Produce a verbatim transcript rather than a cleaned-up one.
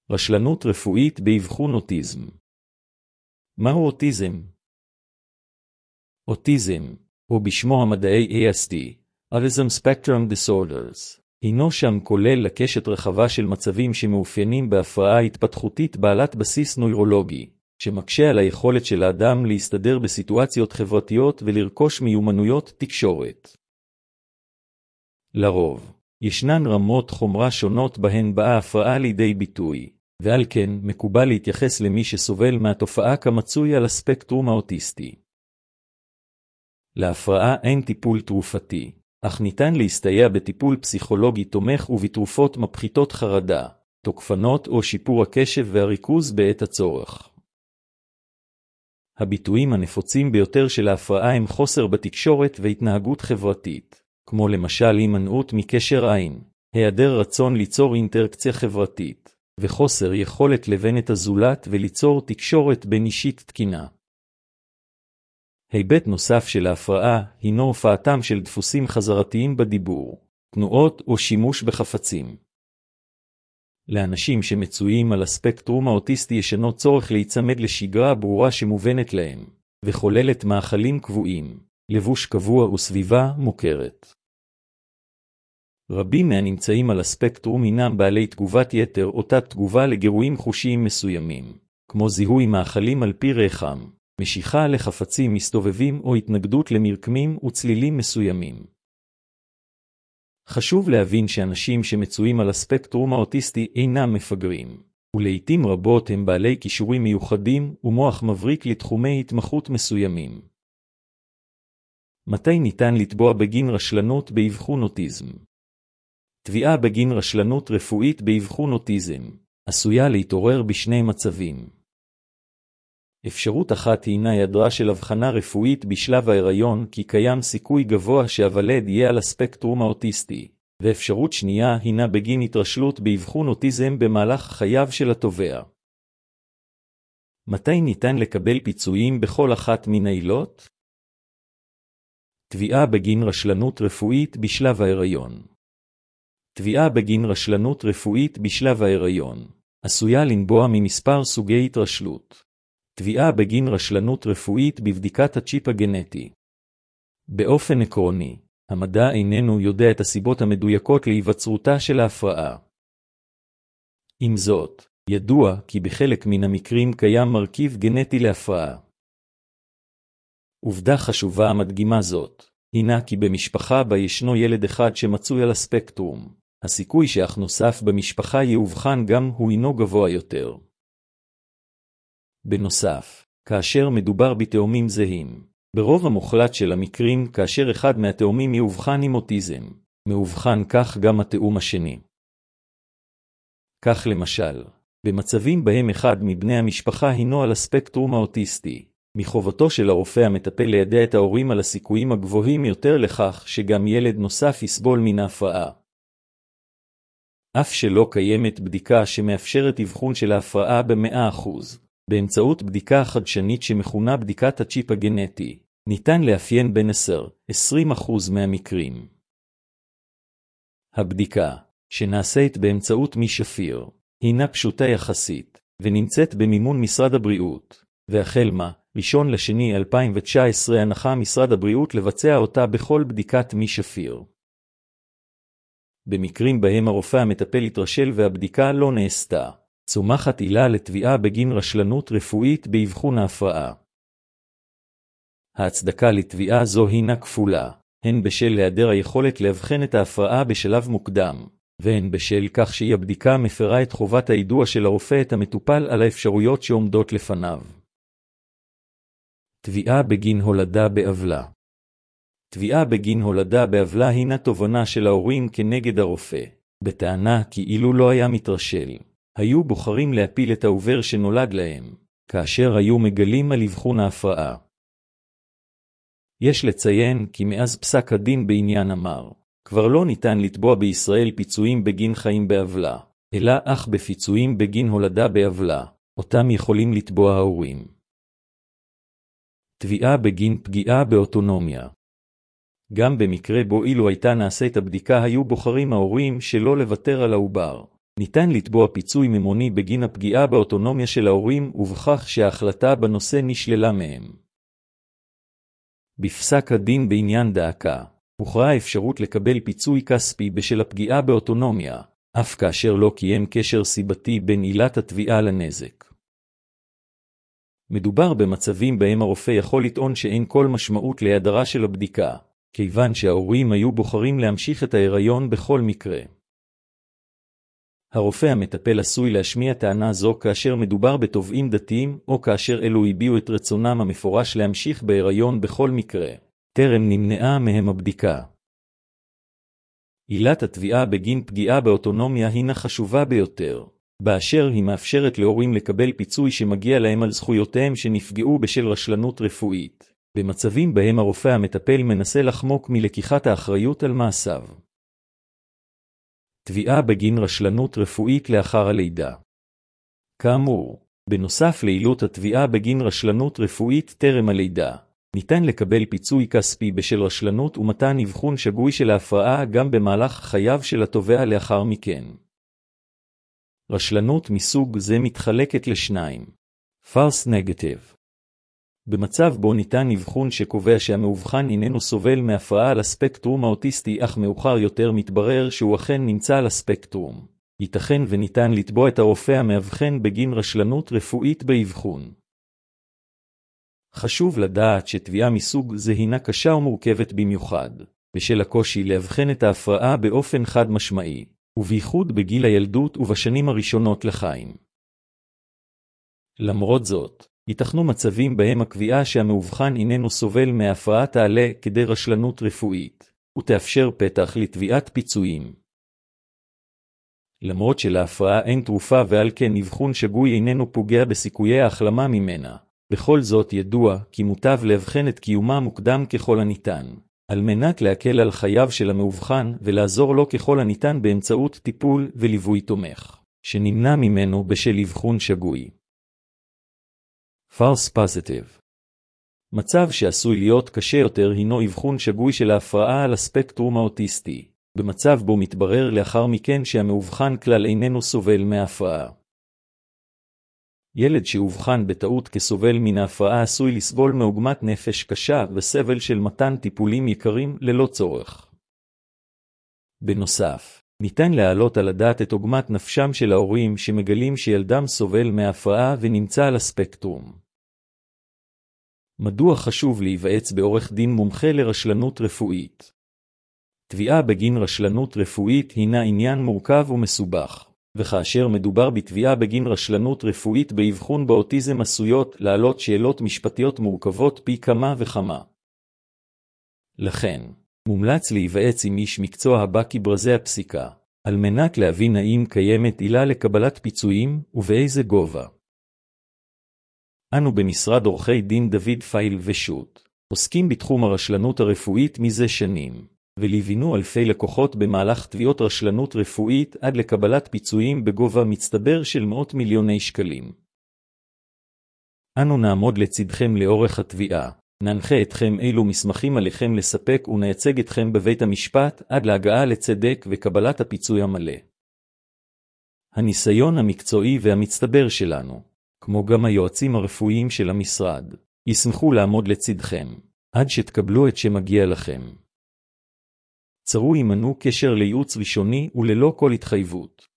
רשלנות רפואית באבחון אוטיזם. מהו אוטיזם? אוטיזם, או בשמו המדעי A S D, Autism Spectrum Disorders, הינו שם כולל לקשת רחבה של מצבים שמאופיינים בהפרעה התפתחותית בעלת בסיס נוירולוגי, שמקשה על היכולת של האדם להסתדר בסיטואציות חברתיות ולרכוש מיומנויות תקשורת. לרוב, ישנן רמות חומרה שונות בהן באה ההפרעה לידי ביטוי, ועל כן מקובל להתייחס למי שסובל מהתופעה כמצוי על הספקטרום האוטיסטי. להפרעה אין טיפול תרופתי, אך ניתן להסתייע בטיפול פסיכולוגי תומך ובתרופות מפחיתות חרדה, תוקפנות או שיפור הקשב והריכוז בעת הצורך. הביטויים הנפוצים ביותר של ההפרעה הם חוסר בתקשורת והתנהגות חברתית, כמו למשל הימנעות מקשר עין, היעדר רצון ליצור אינטראקציה חברתית, וחוסר יכולת לבן את הזולת וליצור תקשורת בין אישית תקינה. היבט נוסף של ההפרעה הינו הופעתם של דפוסים חזרתיים בדיבור, תנועות או שימוש בחפצים. לאנשים שמצויים על הספקטרום האוטיסטי ישנו צורך להיצמד לשגרה ברורה שמובנת להם, וכוללת מאכלים קבועים, לבוש קבוע וסביבה מוכרת. רבים מהנמצאים על הספקטרום הינם בעלי תגובת יתר או תת תגובה לגירויים חושיים מסוימים, כמו זיהוי מאכלים על פי ריחם, משיכה לחפצים מסתובבים או התנגדות למרקמים וצלילים מסוימים. חשוב להבין שאנשים שמצויים על הספקטרום האוטיסטי אינם מפגרים, ולעיתים רבות הם בעלי כישורים מיוחדים ומוח מבריק לתחומי התמחות מסוימים. מתי ניתן לתבוע בגין רשלנות באבחון אוטיזם? תביעה בגין רשלנות רפואית באבחון אוטיזם עשויה להתעורר בשני מצבים. אפשרות אחת הינה היעדרה של הבחנה רפואית בשלב ההיריון כי קיים סיכוי גבוה שהוולד יהיה על הספקטרום האוטיסטי, ואפשרות שנייה הינה בגין התרשלות באבחון אוטיזם במהלך חייו של התובע. מתי ניתן לקבל פיצויים בכל אחת מן העילות? תביעה בגין רשלנות רפואית בשלב ההיריון. תביעה בגין רשלנות רפואית בשלב ההיריון עשויה לנבוע ממספר סוגי התרשלות. תביעה בגין רשלנות רפואית בבדיקת הצ'יפ הגנטי. באופן עקרוני, המדע איננו יודע את הסיבות המדויקות להיווצרותה של ההפרעה. עם זאת, ידוע כי בחלק מן המקרים קיים מרכיב גנטי להפרעה. עובדה חשובה המדגימה זאת, הינה כי במשפחה בה ישנו ילד אחד שמצוי על הספקטרום, הסיכוי שאח נוסף במשפחה יאובחן גם הוא הינו גבוה יותר. בנוסף, כאשר מדובר בתאומים זהים, ברוב המוחלט של המקרים כאשר אחד מהתאומים יאובחן עם אוטיזם, מאובחן כך גם התאום השני. כך למשל, במצבים בהם אחד מבני המשפחה הינו על הספקטרום האוטיסטי, מחובתו של הרופא המטפל לידע את ההורים על הסיכויים הגבוהים יותר לכך שגם ילד נוסף יסבול מן ההפרעה. אף שלא קיימת בדיקה שמאפשרת אבחון של ההפרעה ב-מאה אחוז, באמצעות בדיקה חדשנית שמכונה בדיקת הצ'יפ הגנטי, ניתן לאפיין בין עשרה עד עשרים אחוז מהמקרים. הבדיקה, שנעשית באמצעות מי שפיר, הינה פשוטה יחסית, ונמצאת במימון משרד הבריאות, והחל מה, ראשון לשני אלפיים תשע עשרה הנחה משרד הבריאות לבצע אותה בכל בדיקת מי שפיר. במקרים בהם הרופא המטפל התרשל והבדיקה לא נעשתה, צומחת עילה לתביעה בגין רשלנות רפואית באבחון ההפרעה. ההצדקה לתביעה זו הינה כפולה, הן בשל היעדר היכולת להבחן את ההפרעה בשלב מוקדם, והן בשל כך שהיא הבדיקה מפרה את חובת היידוע של הרופא את המטופל על האפשרויות שעומדות לפניו. תביעה בגין הולדה בעוולה. תביעה בגין הולדה בעוולה הינה תובענה של ההורים כנגד הרופא, בטענה כי אילו לא היה מתרשל, היו בוחרים להפיל את העובר שנולד להם, כאשר היו מגלים על אבחון ההפרעה. יש לציין כי מאז פסק הדין בעניין אמר, כבר לא ניתן לתבוע בישראל פיצויים בגין חיים בעוולה, אלא אך בפיצויים בגין הולדה בעוולה, אותם יכולים לתבוע ההורים. תביעה בגין פגיעה באוטונומיה. גם במקרה בו אילו הייתה נעשית הבדיקה היו בוחרים ההורים שלא לוותר על העובר, ניתן לתבוע פיצוי ממוני בגין הפגיעה באוטונומיה של ההורים ובכך שההחלטה בנושא נשללה מהם. בפסק הדין בעניין דאקה, הוכרעה האפשרות לקבל פיצוי כספי בשל הפגיעה באוטונומיה, אף כאשר לא קיים קשר סיבתי בין עילת התביעה לנזק. מדובר במצבים בהם הרופא יכול לטעון שאין כל משמעות להיעדרה של הבדיקה, כיוון שההורים היו בוחרים להמשיך את ההיריון בכל מקרה. הרופא המטפל עשוי להשמיע טענה זו כאשר מדובר בתובעים דתיים או כאשר אלו הביעו את רצונם המפורש להמשיך בהיריון בכל מקרה, טרם נמנעה מהם הבדיקה. עילת התביעה בגין פגיעה באוטונומיה הינה חשובה ביותר, באשר היא מאפשרת להורים לקבל פיצוי שמגיע להם על זכויותיהם שנפגעו בשל רשלנות רפואית, במצבים בהם הרופא המטפל מנסה לחמוק מלקיחת האחריות על מעשיו. תביעה בגין רשלנות רפואית לאחר הלידה. כאמור, בנוסף לעילות התביעה בגין רשלנות רפואית טרם הלידה, ניתן לקבל פיצוי כספי בשל רשלנות ומתן אבחון שגוי של ההפרעה גם במהלך חייו של התובע לאחר מכן. רשלנות מסוג זה מתחלקת לשניים. false negative. במצב בו ניתן אבחון שקובע שהמאובחן איננו סובל מהפרעה על הספקטרום האוטיסטי אך מאוחר יותר מתברר שהוא אכן נמצא על הספקטרום, ייתכן וניתן לתבוע את הרופא המאבחן בגין רשלנות רפואית באבחון. חשוב לדעת שתביעה מסוג זה הינה קשה ומורכבת במיוחד, בשל הקושי להבחן את ההפרעה באופן חד משמעי, ובייחוד בגיל הילדות ובשנים הראשונות לחיים. למרות זאת, ייתכנו מצבים בהם הקביעה שהמאובחן איננו סובל מההפרעה תעלה כדי רשלנות רפואית, ותאפשר פתח לתביעת פיצויים. למרות שלהפרעה אין תרופה ועל כן אבחון שגוי איננו פוגע בסיכויי ההחלמה ממנה, בכל זאת ידוע כי מוטב להבחן את קיומה מוקדם ככל הניתן, על מנת להקל על חייו של המאובחן ולעזור לו ככל הניתן באמצעות טיפול וליווי תומך, שנמנע ממנו בשל אבחון שגוי. false positive. מצב שעשוי להיות קשה יותר הינו אבחון שגוי של ההפרעה על הספקטרום האוטיסטי, במצב בו מתברר לאחר מכן שהמאובחן כלל איננו סובל מההפרעה. ילד שאובחן בטעות כסובל מן ההפרעה עשוי לסבול מעוגמת נפש קשה וסבל של מתן טיפולים יקרים ללא צורך. בנוסף, ניתן להעלות על הדעת את עוגמת נפשם של ההורים שמגלים שילדם סובל מההפרעה ונמצא על הספקטרום. מדוע חשוב להיוועץ בעורך דין מומחה לרשלנות רפואית? תביעה בגין רשלנות רפואית הינה עניין מורכב ומסובך, וכאשר מדובר בתביעה בגין רשלנות רפואית באבחון באוטיזם עשויות לעלות שאלות משפטיות מורכבות פי כמה וכמה. לכן, מומלץ להיוועץ עם איש מקצוע הבקי ברזי הפסיקה, על מנת להבין האם קיימת עילה לקבלת פיצויים ובאיזה גובה. אנו במשרד עורכי דין דוד פייל ושות' עוסקים בתחום הרשלנות הרפואית מזה שנים, וליווינו אלפי לקוחות במהלך תביעות רשלנות רפואית עד לקבלת פיצויים בגובה מצטבר של מאות מיליוני שקלים. אנו נעמוד לצדכם לאורך התביעה, ננחה אתכם אילו מסמכים עליכם לספק ונייצג אתכם בבית המשפט עד להגעה לצדק וקבלת הפיצוי המלא. הניסיון המקצועי והמצטבר שלנו, כמו גם היועצים הרפואיים של המשרד, ישמחו לעמוד לצדכם, עד שתקבלו את שמגיע לכם. צרו עמנו קשר לייעוץ ראשוני וללא כל התחייבות.